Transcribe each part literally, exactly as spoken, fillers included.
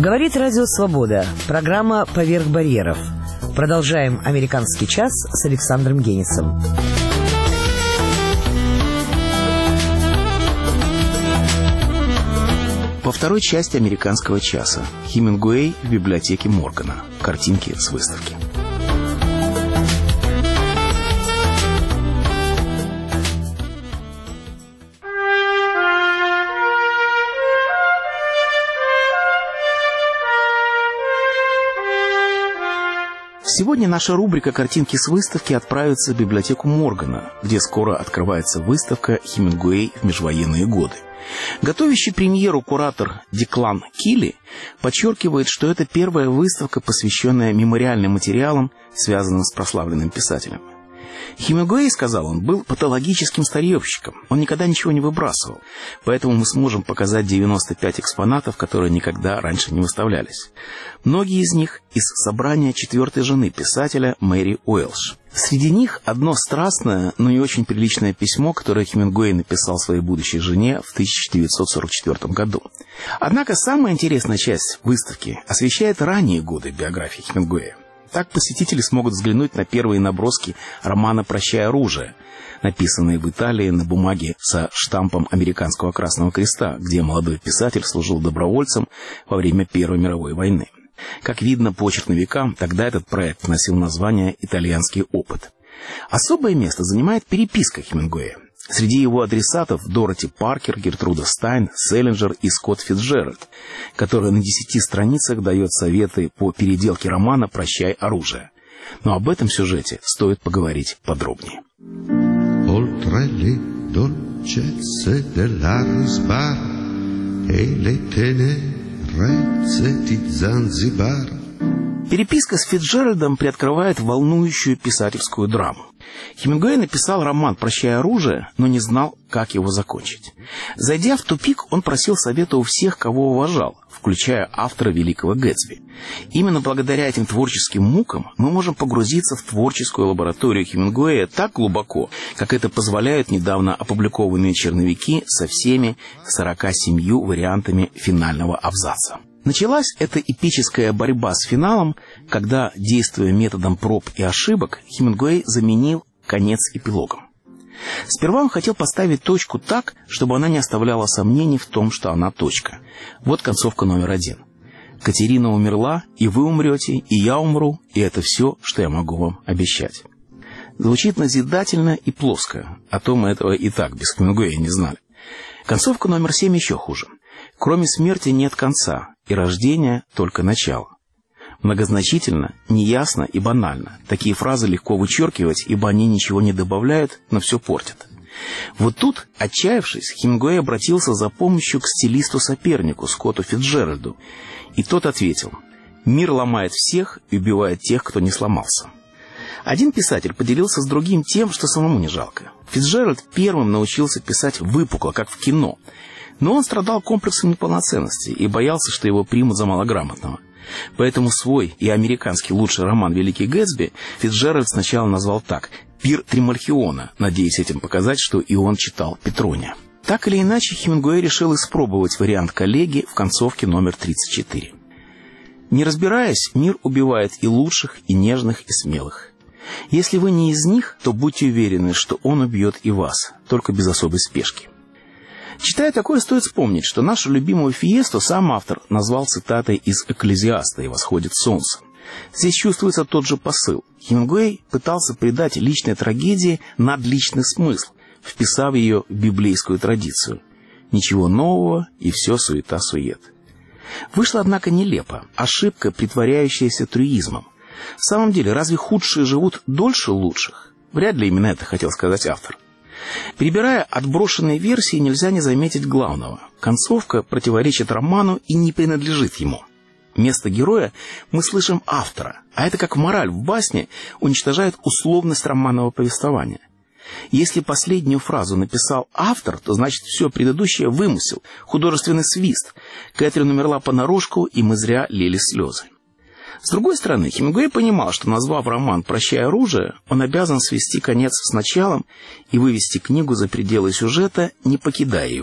Говорит Радио Свобода. Программа «Поверх барьеров». Продолжаем «Американский час» с Александром Генисом. По второй части «Американского часа» Хемингуэй в библиотеке Моргана. Картинки с выставки. Сегодня наша рубрика «Картинки с выставки» отправится в библиотеку Моргана, где скоро открывается выставка «Хемингуэй в межвоенные годы». Готовящий премьеру куратор Деклан Килли подчеркивает, что это первая выставка, посвященная мемориальным материалам, связанным с прославленным писателем. Хемингуэй, сказал он, был патологическим старьевщиком. Он никогда ничего не выбрасывал. Поэтому мы сможем показать девяносто пять экспонатов, которые никогда раньше не выставлялись. Многие из них из собрания четвертой жены писателя Мэри Уэлш. Среди них одно страстное, но не очень приличное письмо, которое Хемингуэй написал своей будущей жене в тысяча девятьсот сорок четвёртом году. Однако самая интересная часть выставки освещает ранние годы биографии Хемингуэя. Так посетители смогут взглянуть на первые наброски романа «Прощай оружие», написанные в Италии на бумаге со штампом Американского Красного Креста, где молодой писатель служил добровольцем во время Первой мировой войны. Как видно по черновикам, тогда этот проект носил название «Итальянский опыт». Особое место занимает переписка Хемингуэя. Среди его адресатов Дороти Паркер, Гертруда Стайн, Селлинджер и Скотт Фицджеральд, которая на десяти страницах дает советы по переделке романа «Прощай оружие». Но об этом сюжете стоит поговорить подробнее. Переписка с Фицджеральдом приоткрывает волнующую писательскую драму. Хемингуэй написал роман «Прощай оружие», но не знал, как его закончить. Зайдя в тупик, он просил совета у всех, кого уважал, включая автора «Великого Гэтсби». Именно благодаря этим творческим мукам мы можем погрузиться в творческую лабораторию Хемингуэя так глубоко, как это позволяют недавно опубликованные черновики со всеми сорока семью вариантами финального абзаца. Началась эта эпическая борьба с финалом, когда, действуя методом проб и ошибок, Хемингуэй заменил конец эпилогом. Сперва он хотел поставить точку так, чтобы она не оставляла сомнений в том, что она точка. Вот концовка номер один. «Катерина умерла, и вы умрете, и я умру, и это все, что я могу вам обещать». Звучит назидательно и плоско, а то мы этого и так без Хемингуэя не знали. Концовка номер семь еще хуже. «Кроме смерти нет конца, и рождения только начало». Многозначительно, неясно и банально. Такие фразы легко вычеркивать, ибо они ничего не добавляют, но все портят. Вот тут, отчаявшись, Хемингуэй обратился за помощью к стилисту-сопернику Скотту Фицджеральду, и тот ответил: «Мир ломает всех и убивает тех, кто не сломался». Один писатель поделился с другим тем, что самому не жалко. Фицджеральд первым научился писать выпукло, как в кино, но он страдал комплексом неполноценности и боялся, что его примут за малограмотного. Поэтому свой и американский лучший роман «Великий Гэтсби» Фицджеральд сначала назвал так: «Пир Тримальхиона», надеясь этим показать, что и он читал Петрония. Так или иначе, Хемингуэй решил испробовать вариант коллеги в концовке номер тридцать четыре. Не разбираясь, мир убивает и лучших, и нежных, и смелых. Если вы не из них, то будьте уверены, что он убьет и вас, только без особой спешки. Читая такое, стоит вспомнить, что нашу любимую «Фиесту» сам автор назвал цитатой из «Экклезиаста» «И восходит солнце». Здесь чувствуется тот же посыл. Хемингуэй пытался придать личной трагедии надличный смысл, вписав ее в библейскую традицию. Ничего нового, и все суета-сует. Вышло, однако, нелепо. Ошибка, притворяющаяся трюизмом. В самом деле, разве худшие живут дольше лучших? Вряд ли именно это хотел сказать автор. Перебирая отброшенные версии, нельзя не заметить главного. Концовка противоречит роману и не принадлежит ему. Вместо героя мы слышим автора, а это как мораль в басне уничтожает условность романного повествования. Если последнюю фразу написал автор, то значит все предыдущее вымысел, художественный свист. Кэтрин умерла понарошку, и мы зря лили слезы. С другой стороны, Хемингуэй понимал, что, назвав роман «Прощай оружие», он обязан свести конец с началом и вывести книгу за пределы сюжета, не покидая его.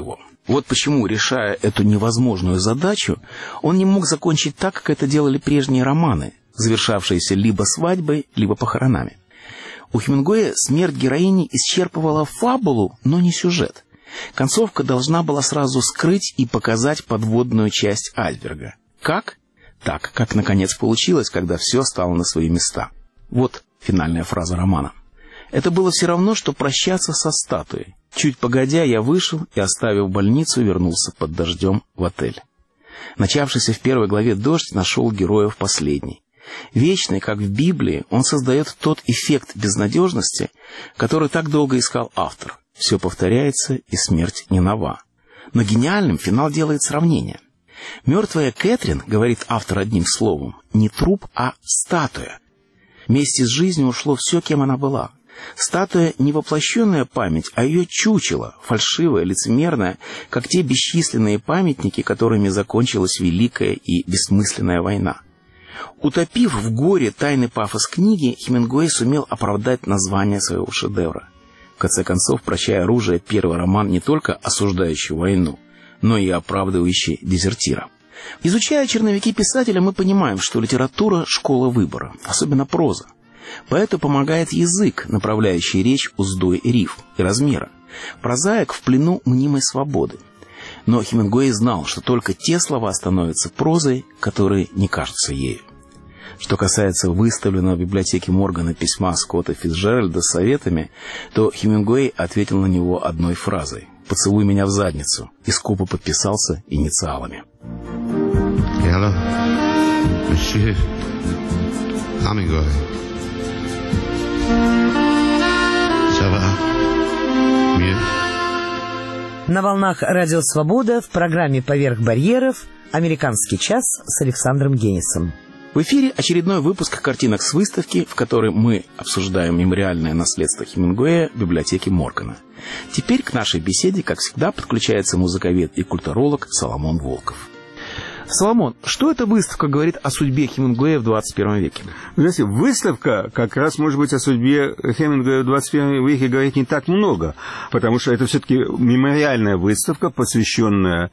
Вот почему, решая эту невозможную задачу, он не мог закончить так, как это делали прежние романы, завершавшиеся либо свадьбой, либо похоронами. У Хемингуэя смерть героини исчерпывала фабулу, но не сюжет. Концовка должна была сразу скрыть и показать подводную часть айсберга. Как? Так, как наконец получилось, когда все стало на свои места. Вот финальная фраза романа. Это было все равно, что прощаться со статуей. Чуть погодя, я вышел и, оставив больницу, вернулся под дождем в отель. Начавшийся в первой главе дождь нашел героя в последней. Вечный, как в Библии, он создает тот эффект безнадежности, который так долго искал автор. Все повторяется, и смерть не нова. Но гениальным финал делает сравнение. «Мертвая Кэтрин, — говорит автор одним словом, — не труп, а статуя. Вместе с жизнью ушло все, кем она была. Статуя — не воплощенная память, а ее чучело, фальшивое, лицемерное, как те бесчисленные памятники, которыми закончилась великая и бессмысленная война». Утопив в горе тайный пафос книги, Хемингуэй сумел оправдать название своего шедевра. В конце концов, «Прощая оружие» — первый роман, не только осуждающий войну, но и оправдывающий дезертира. Изучая черновики писателя, мы понимаем, что литература — школа выбора, особенно проза. Поэту помогает язык, направляющий речь уздой рифм и размера. Прозаик в плену мнимой свободы. Но Хемингуэй знал, что только те слова становятся прозой, которые не кажутся ею. Что касается выставленного в библиотеке Моргана письма Скотта Фицджеральда с советами, то Хемингуэй ответил на него одной фразой: «Поцелуй меня в задницу», и скупо подписался инициалами. Hello, Monsieur Hemingway. Ça va? Mieux? На волнах Радио Свобода в программе «Поверх барьеров» «Американский час» с Александром Генисом. В эфире очередной выпуск картинок с выставки, в которой мы обсуждаем мемориальное наследство Хемингуэя в библиотеке Моргана. Теперь к нашей беседе, как всегда, подключается музыковед и культуролог Соломон Волков. Соломон, что эта выставка говорит о судьбе Хемингуэя в двадцать первом веке? Знаете, выставка как раз, может быть, о судьбе Хемингуэя в двадцать первом веке говорит не так много, потому что это все-таки мемориальная выставка, посвященная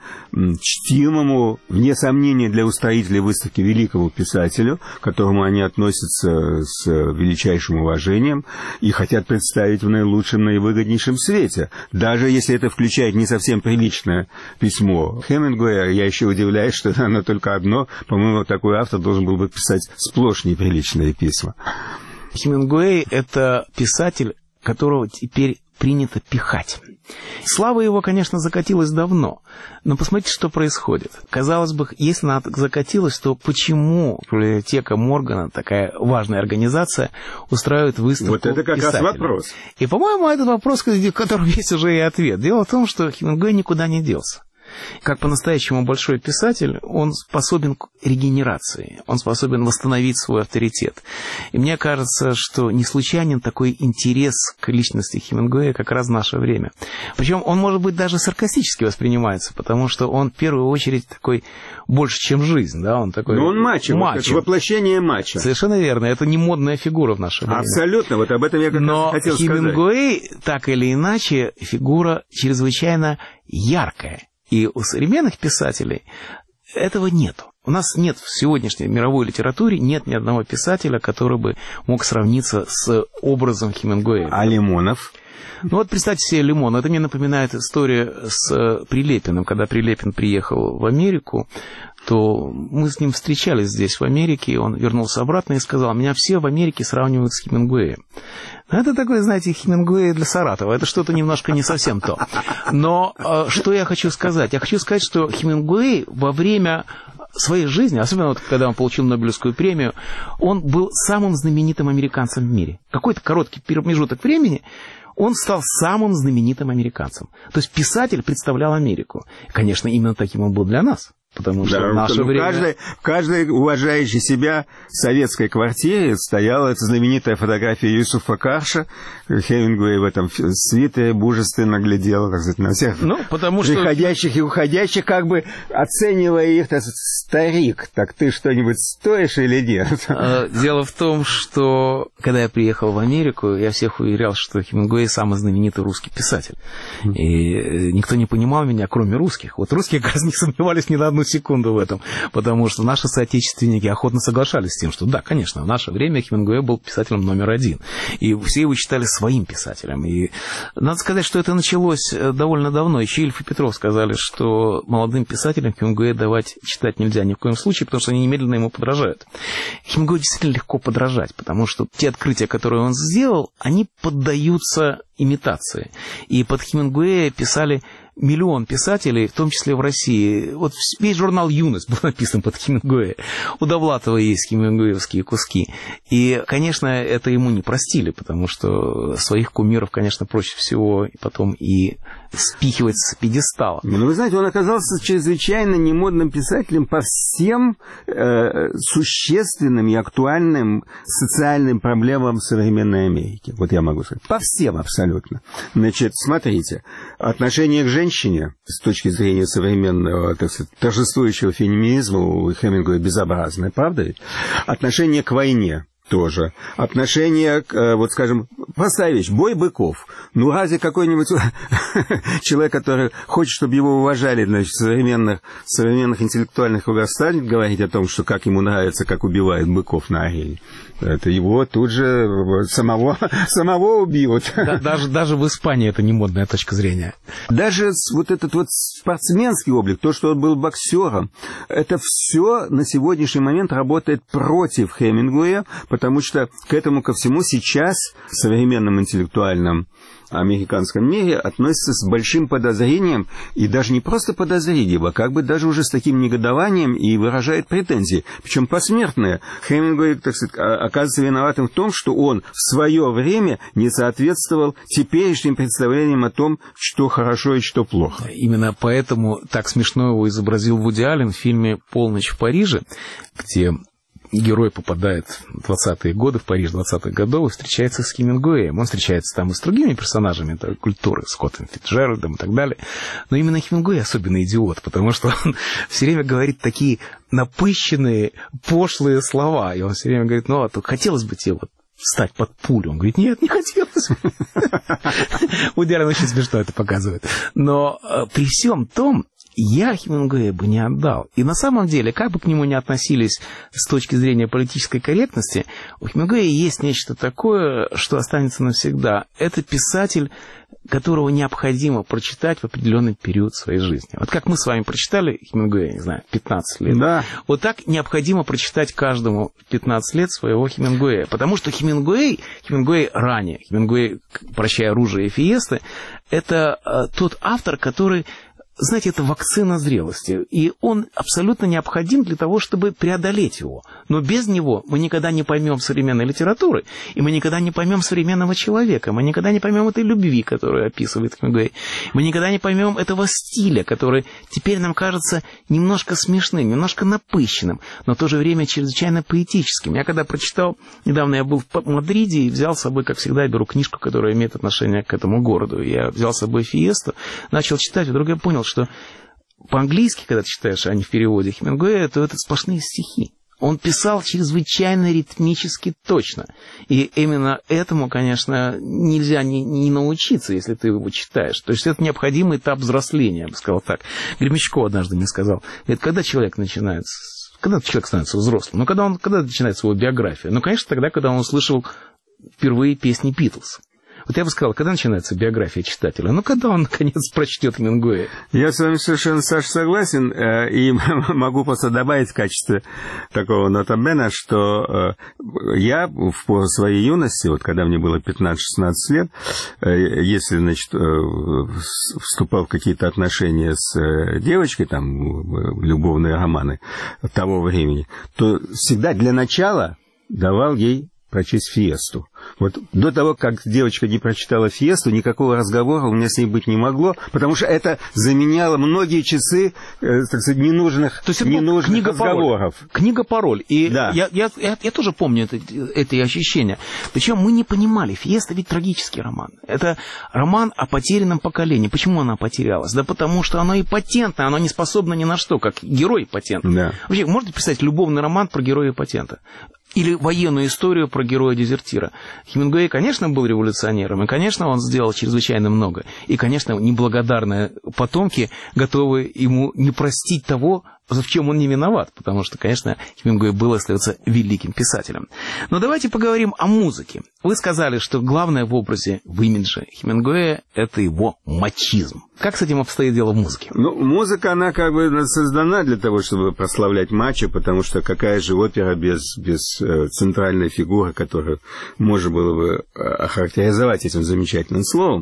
чтимому, вне сомнения для устроителей выставки, великому писателю, к которому они относятся с величайшим уважением и хотят представить в наилучшем, наивыгоднейшем свете. Даже если это включает не совсем приличное письмо Хемингуэя, я еще удивляюсь, что оно только одно. По-моему, такой автор должен был бы писать сплошь неприличные письма. Хемингуэй — это писатель, которого теперь принято пихать. Слава его, конечно, закатилась давно, но посмотрите, что происходит. Казалось бы, если она закатилась, то почему библиотека Моргана, такая важная организация, устраивает выставку Вот это как писателя? раз вопрос. И, по-моему, этот вопрос, в котором есть уже и ответ. Дело в том, что Хемингуэй никуда не делся. Как по-настоящему большой писатель, он способен к регенерации, он способен восстановить свой авторитет. И мне кажется, что не случайен такой интерес к личности Хемингуэя как раз в наше время. Причем он, может быть, даже саркастически воспринимается, потому что он в первую очередь такой больше, чем жизнь. Да? Он такой Но он мачо, мачо. Вот воплощение мачо. Совершенно верно, это не модная фигура в наше время. Абсолютно, вот об этом я как Но раз хотел сказать. Но Хемингуэй, так или иначе, фигура чрезвычайно яркая. И у современных писателей этого нету. У нас нет в сегодняшней мировой литературе нет ни одного писателя, который бы мог сравниться с образом Хемингуэя. А Лимонов? Ну вот представьте себе Лимон. Это мне напоминает историю с Прилепиным. Когда Прилепин приехал в Америку, то мы с ним встречались здесь, в Америке, и он вернулся обратно и сказал: меня все в Америке сравнивают с Хемингуэем. Это такой, знаете, Хемингуэй для Саратова. Это что-то немножко не совсем то. Но что я хочу сказать? Я хочу сказать, что Хемингуэй во время своей жизни, особенно вот когда он получил Нобелевскую премию, он был самым знаменитым американцем в мире. Какой-то короткий промежуток времени он стал самым знаменитым американцем. То есть писатель представлял Америку. Конечно, именно таким он был для нас. Потому что да, в наше ну, время... Каждой, в каждой уважающей себя советской квартире стояла эта знаменитая фотография Юсуфа Карша. Хемингуэй в этом свитере мужественно глядел, так сказать, на всех ну, потому что... приходящих и уходящих, как бы оценивая их, так сказать, старик, так ты что-нибудь стоишь или нет? Дело в том, что когда я приехал в Америку, я всех уверял, что Хемингуэй самый знаменитый русский писатель. И никто не понимал меня, кроме русских. Вот русские, как раз, не сомневались ни на одну секунду в этом, потому что наши соотечественники охотно соглашались с тем, что да, конечно, в наше время Хемингуэй был писателем номер один, и все его считали своим писателем. И надо сказать, что это началось довольно давно. Еще Ильф и Петров сказали, что молодым писателям Хемингуэя давать читать нельзя ни в коем случае, потому что они немедленно ему подражают. Хемингуэю действительно легко подражать, потому что те открытия, которые он сделал, они поддаются имитации. И под Хемингуэя писали миллион писателей, в том числе в России. Вот весь журнал «Юность» был написан под Хемингуэя. У Довлатова есть хемингуэевские куски. И, конечно, это ему не простили, потому что своих кумиров, конечно, проще всего потом и спихивать с пьедестала. Ну, вы знаете, он оказался чрезвычайно немодным писателем по всем э, существенным и актуальным социальным проблемам современной Америки. Вот я могу сказать. По всем абсолютно. Значит, смотрите, отношение к женщине с точки зрения современного, так сказать, торжествующего феминизма у Хемингуэя безобразное, правда ведь? Отношение к войне тоже. Отношение к, вот скажем, простая вещь, бой быков. Ну, разве какой-нибудь человек, который хочет, чтобы его уважали, значит, в современных, современных интеллектуальных кругах, станет говорить о том, что как ему нравится, как убивают быков на арене? Это его тут же самого, самого убьют. Да, даже, даже в Испании это не модная точка зрения. Даже вот этот вот спортсменский облик, то, что он был боксером, это все на сегодняшний момент работает против Хемингуэя, потому что к этому ко всему сейчас в современном интеллектуальном американском мире относятся с большим подозрением, и даже не просто подозрением, а как бы даже уже с таким негодованием и выражает претензии, причем посмертные. Хемингуэй, так сказать, оказывается виноватым в том, что он в свое время не соответствовал теперешним представлениям о том, что хорошо и что плохо. Именно поэтому так смешно его изобразил Вуди Аллен в фильме «Полночь в Париже», где герой попадает в двадцатые годы, в Париж двадцатых годов, и встречается с Хемингуэем. Он встречается там и с другими персонажами этой культуры, Скоттом Фицджеральдом и так далее. Но именно Хемингуэй особенно идиот, потому что он все время говорит такие напыщенные, пошлые слова. И он все время говорит, ну, а то хотелось бы тебе вот встать под пулю. Он говорит, нет, не хотелось. Вуди Аллен очень смешно это показывает. Но при всем том, я Хемингуэя бы не отдал. И на самом деле, как бы к нему ни относились с точки зрения политической корректности, у Хемингуэя есть нечто такое, что останется навсегда. Это писатель, которого необходимо прочитать в определенный период своей жизни. Вот как мы с вами прочитали Хемингуэя, не знаю, пятнадцать лет. Да. Вот так необходимо прочитать каждому пятнадцать лет своего Хемингуэя. Потому что Хемингуэй, Хемингуэй ранее, Хемингуэй «Прощай, оружие и фиесты», это э, тот автор, который... Знаете, это вакцина зрелости, и он абсолютно необходим для того, чтобы преодолеть его. Но без него мы никогда не поймем современной литературы, и мы никогда не поймем современного человека, мы никогда не поймем этой любви, которую описывает Хемингуэй, мы никогда не поймем этого стиля, который теперь нам кажется немножко смешным, немножко напыщенным, но в то же время чрезвычайно поэтическим. Я когда прочитал, недавно я был в Мадриде и взял с собой, как всегда, я беру книжку, которая имеет отношение к этому городу. Я взял с собой «Фиесту», начал читать, вдруг я понял, что по-английски, когда ты читаешь, а не в переводе Хемингуэя, то это сплошные стихи. Он писал чрезвычайно ритмически точно. И именно этому, конечно, нельзя не, не научиться, если ты его читаешь. То есть это необходимый этап взросления, я бы сказал так. Гремячков однажды мне сказал, говорит, когда человек начинает, когда человек становится взрослым, ну, когда он, когда начинается его биография? Ну, конечно, тогда, когда он услышал впервые песни Битлз. Вот я бы сказал, когда начинается биография читателя? Ну, когда он, наконец, прочтет Хемингуэя? Я с вами совершенно, Саша, согласен. И могу просто добавить в качестве такого нотабена, что я в пору своей юности, вот когда мне было пятнадцать-шестнадцать лет, если, значит, вступал в какие-то отношения с девочкой, там, любовные романы того времени, то всегда для начала давал ей прочесть «Фиесту». Вот до того, как девочка не прочитала «Фиесту», никакого разговора у меня с ней быть не могло, потому что это заменяло многие часы, э, так сказать, ненужных, То есть это ненужных книга разговоров. Пароль. Книга-пароль. И да. я, я, я, я тоже помню это, это ощущение. Причем мы не понимали, «Фиеста» ведь трагический роман. Это роман о потерянном поколении. Почему она потерялась? Да потому что оно импотентное, оно не способно ни на что, как герой импотент. Да. Вообще, можете представить любовный роман про героя импотента? Или военную историю про героя-дезертира. Хемингуэй, конечно, был революционером, и, конечно, он сделал чрезвычайно много. И, конечно, неблагодарные потомки готовы ему не простить того, в чем он не виноват, потому что, конечно, Хемингуэй был и остается великим писателем. Но давайте поговорим о музыке. Вы сказали, что главное в образе, в имидже Хемингуэя – это его мачизм. Как с этим обстоит дело в музыке? Ну, музыка, она как бы создана для того, чтобы прославлять мачо, потому что какая же опера без, без э, центральной фигуры, которую можно было бы охарактеризовать этим замечательным словом.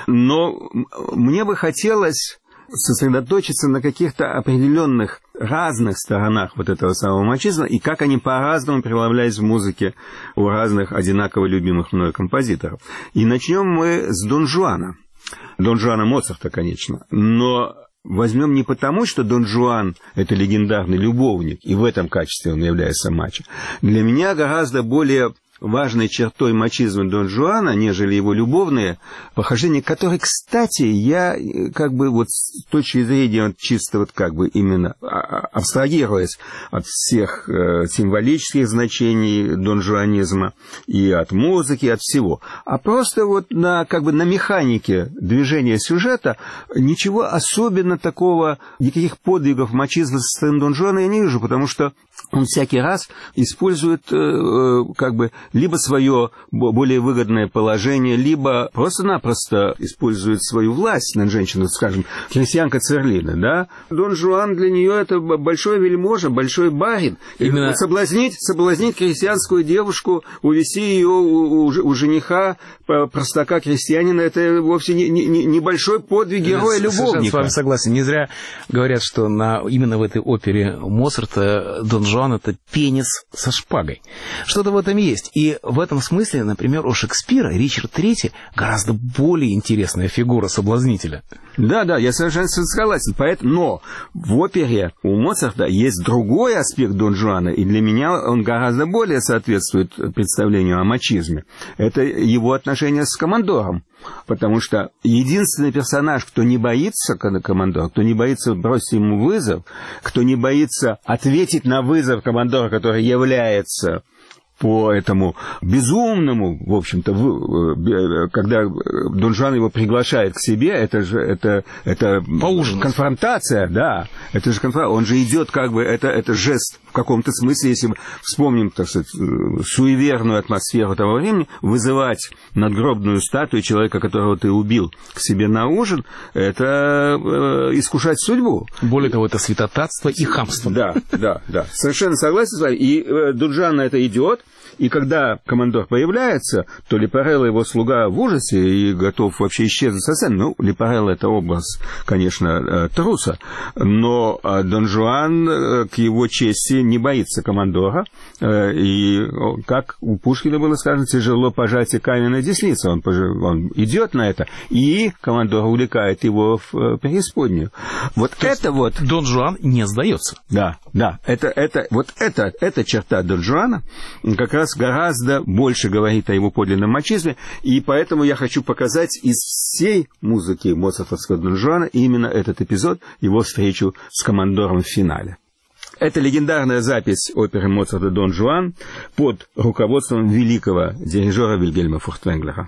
Но мне бы хотелось сосредоточиться на каких-то определенных разных сторонах вот этого самого мачизма и как они по-разному преломлялись в музыке у разных одинаково любимых мною композиторов. И начнем мы с Дон Жуана. Дон Жуана Моцарта, конечно. Но возьмем не потому, что Дон Жуан – это легендарный любовник, и в этом качестве он является мачо. Для меня гораздо более важной чертой мачизма Дон Жуана, нежели его любовные похождения, которые, кстати, я как бы вот с точки зрения вот, чисто вот как бы именно абстрагируясь от всех э, символических значений донжуанизма и от музыки, от всего, а просто вот на как бы на механике движения сюжета ничего особенно такого, никаких подвигов мачизма со стороны Дон Жуана я не вижу, потому что он всякий раз использует э, как бы либо свое более выгодное положение, либо просто-напросто использует свою власть над женщиной, скажем, крестьянка Церлина, да? Дон Жуан для нее это большой вельможа, большой барин. Именно... Соблазнить, соблазнить крестьянскую девушку, увести ее у, у, у жениха, простака крестьянина, это вовсе не, не, не большой подвиг героя-любовника. Совершенно с вами согласен. Не зря говорят, что на, именно в этой опере Моцарта Дон Жуан — это пенис со шпагой. Что-то в этом есть. И в этом смысле, например, у Шекспира Ричард Третий гораздо более интересная фигура соблазнителя. Да, да, я совершенно согласен. Поэтому, но в опере у Моцарта есть другой аспект Дон Жуана, и для меня он гораздо более соответствует представлению о мачизме. Это его отношения с командором. Потому что единственный персонаж, кто не боится командора, кто не боится бросить ему вызов, кто не боится ответить на вызов командора, который является по этому безумному, в общем-то, когда Дон Жуан его приглашает к себе, это же это, это конфронтация, да, это же конфронтация, он же идет как бы, это, это жест в каком-то смысле, если мы вспомним, так сказать, суеверную атмосферу того времени, вызывать надгробную статую человека, которого ты убил, к себе на ужин, это э, искушать судьбу. Более того, это святотатство и хамство. Да, да, да, совершенно согласен с вами, и э, Дон Жуан на это идет. И когда командор появляется, то Лепарелло, его слуга, в ужасе и готов вообще исчезнуть со сцены. Ну, Лепарелло — это образ, конечно, труса, но Дон Жуан к его чести не боится командора. И, как у Пушкина было сказано, тяжело пожатие каменной десницы. Он, он идет на это, и командор увлекает его в преисподнюю. Вот то это вот... Дон Жуан не сдается. Да, да. Это, это, вот это, эта черта Дон Жуана как раз гораздо больше говорит о его подлинном мачизме, и поэтому я хочу показать из всей музыки моцартовского Дон Жуана именно этот эпизод, его встречу с командором в финале. Это легендарная запись оперы Моцарта «Дон Жуан» под руководством великого дирижера Вильгельма Фуртвенглера.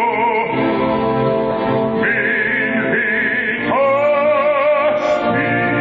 Be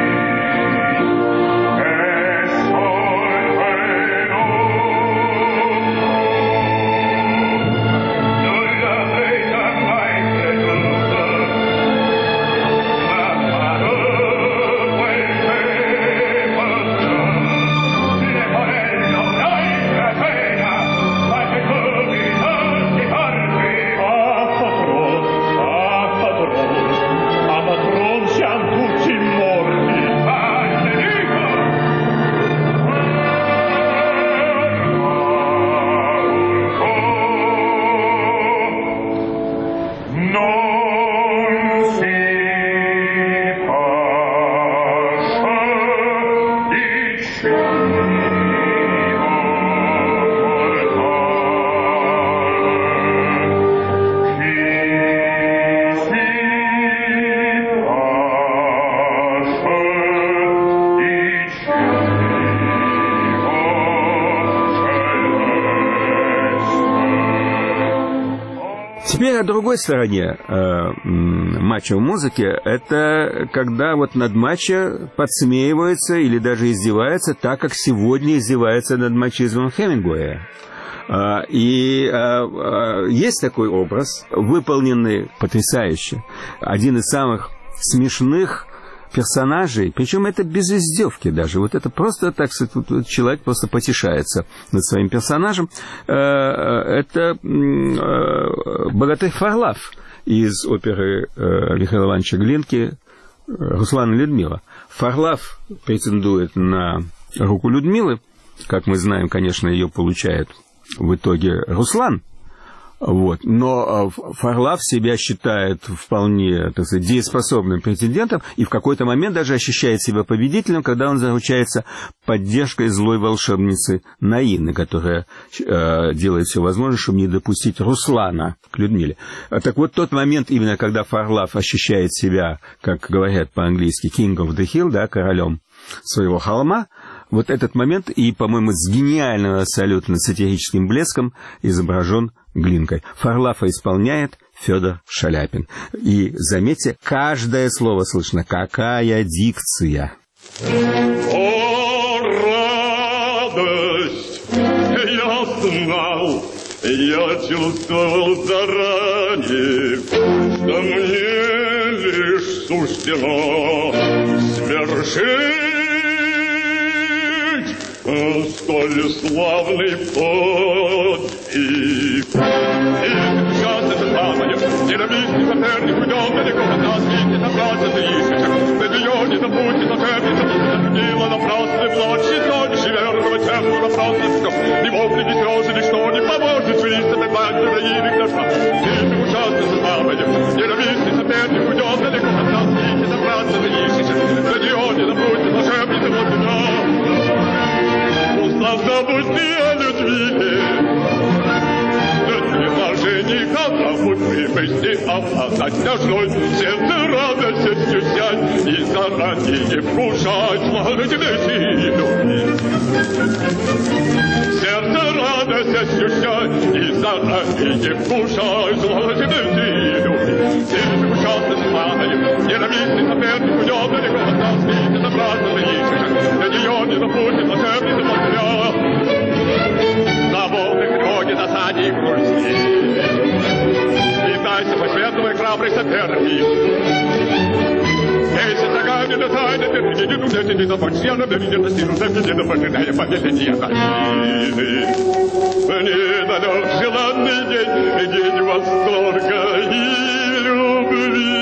Теперь о другой стороне э, матча в музыке. Это когда вот над матчем подсмеиваются или даже издеваются, так как сегодня издеваются над мачизмом Хемингуэя. Uh, и uh, uh, есть такой образ, выполненный потрясающе. Один из самых смешных персонажей, причем это без издевки даже. Вот это просто, так сказать, вот человек просто потешается над своим персонажем. Uh, это uh, богатырь Фарлав из оперы uh, Михаила Ивановича Глинки «Руслан и Людмила». Фарлав претендует на руку Людмилы. Как мы знаем, конечно, ее получает в итоге Руслан, вот. Но Фарлав себя считает вполне, так сказать, дееспособным претендентом и в какой-то момент даже ощущает себя победителем, когда он заручается поддержкой злой волшебницы Наины, которая э, делает все возможное, чтобы не допустить Руслана к Людмиле. Так вот, тот момент, именно когда Фарлав ощущает себя, как говорят по-английски, king of the hill, да, королем своего холма, вот этот момент и, по-моему, с гениальным абсолютно сатирическим блеском изображен Глинкой. Фарлафа исполняет Федор Шаляпин. И, заметьте, каждое слово слышно. Какая дикция! О, радость! Я знал, я чувствовал заранее, что мне лишь суждено свершить столь славный подвиг. И сейчас это самое, ненавистный соперник уйдет далеко от нас, и собраться ты ищешь. На нее не забудь, зашепится, затруднила напрасный плач, и тоньше верного темного напрасно все. Ни вопли, ни слезы, ничто не поможет жить, опять героиник нашла. И сейчас это самое, ненавистный соперник уйдет далеко от нас, и собраться ты ищешь. На нее не забудь, зашепится, вот тебя. Забудь ты о любви, жениха забудь привести, обладать ножной, сердце радостью сядь и заранее вкушать сладости любви. Сердце радостью сядь и заранее вкушать сладости любви. Ты ужасно знаю, ненавистный соперник уйдет далеко от нас, и ты забраться ты ищешь, для нее не забудь, волшебница потеря. На волны кроги досаде и грусти, и дайся по свету и храбрый соперник. Эй, сестагами досаде, ты не думайте, не забудь, я намерен достигнуть, да мне не пожиная победить Калины. Мне далек желанный день, день восторга и любви.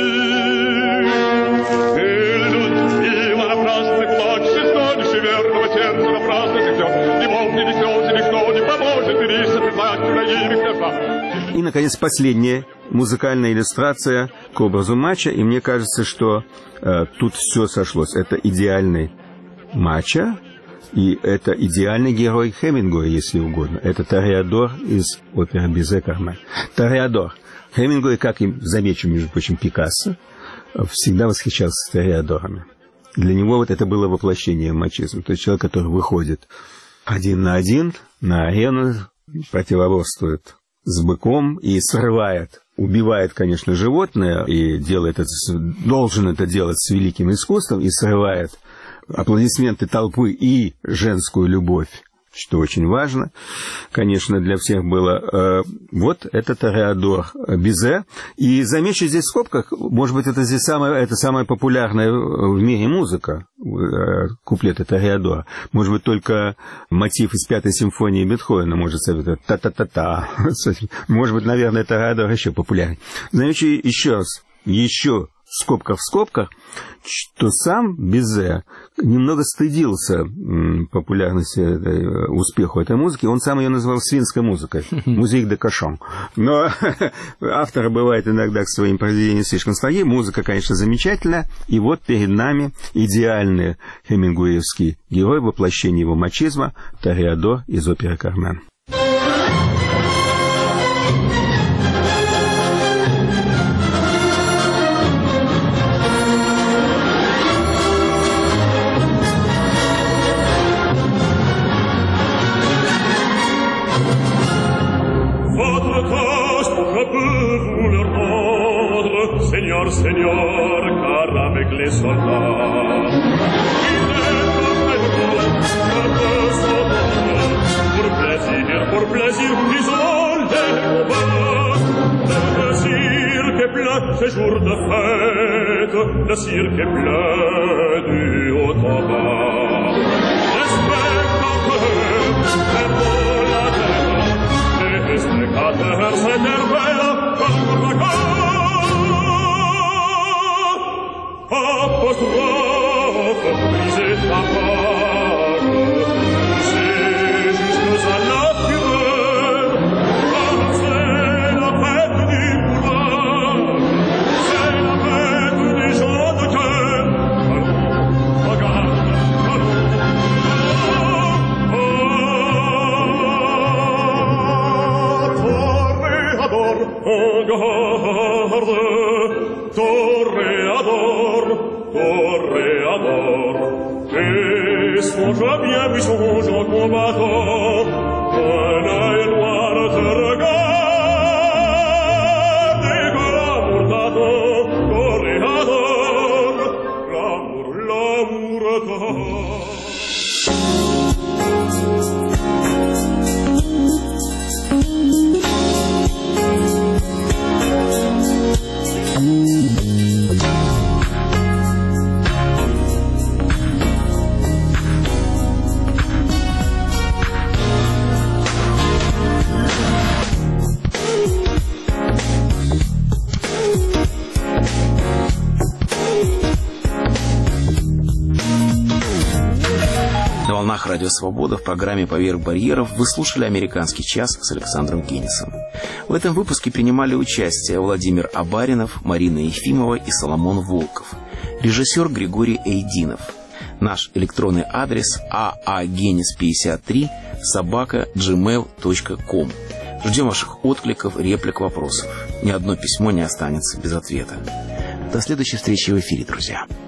Людмила напрасный плач, стонешь верного сердца напрасно ждет, ни волны, ни слезы, никто не поможет, и рisa признать Украине княжа. И, наконец, последняя музыкальная иллюстрация к образу матча, и мне кажется, что э, тут все сошлось. Это идеальный матча, и это идеальный герой Хемингуэя, если угодно. Это Тореадор из оперы Бизе Кармен. Тореадор. Хемингуэй, как и, замечу, между прочим, Пикассо, всегда восхищался Тореадорами. Для него вот это было воплощение мачизма. То есть человек, который выходит один на один на арену, противоборствует с быком и срывает, убивает, конечно, животное, и делает это, должен это делать с великим искусством, и срывает аплодисменты толпы и женскую любовь, что очень важно, конечно, для всех было. Вот это Тореадор Бизе. И замечу здесь в скобках, может быть, это здесь самая, это самая популярная в мире музыка, куплеты Тореадора. Может быть, только мотив из пятой симфонии Бетховена может советовать та-та-та-та. Может быть, наверное, Тореадор еще популярнее. Замечу еще раз, еще в скобках в скобках, что сам Бизе немного стыдился популярности, успеху этой музыки. Он сам ее называл свинской музыкой. Музик де кошон. Но авторы бывают иногда к своим произведениям слишком строги. Музыка, конечно, замечательная. И вот перед нами идеальный хемингуэевский герой, воплощение его мачизма, Тореадор из оперы «Кармен». Votre cause, Señor, señor, car avec les soldats, il pour plaisir, pour plaisir, ils ont les combats. Le cirque est plein, ces jours de fête, le cirque est plein du haut en bas. Les spectateurs ferment la tête, les spectateurs s'énervent comme la gare. Apostrophe, brisez ta page, c'est jusque à la fureur, car c'est la fête du courage, c'est la fête des gens de cœur. Allons, regarde, allons, allons. Toreador, garde, toreador, toreador, et songe bien, puis songe en combattant, un œil noir te regarde, et que l'amour t'attend, toreador, l'amour, l'amour t'attend. На волнах Радио Свобода в программе «Поверх барьеров» вы слушали «Американский час» с Александром Генисом. В этом выпуске принимали участие Владимир Абаринов, Марина Ефимова и Соломон Волков. Режиссер Григорий Эйдинов. Наш электронный адрес а а генис пятьдесят три собака джимейл точка ком. Ждем ваших откликов, реплик, вопросов. Ни одно письмо не останется без ответа. До следующей встречи в эфире, друзья.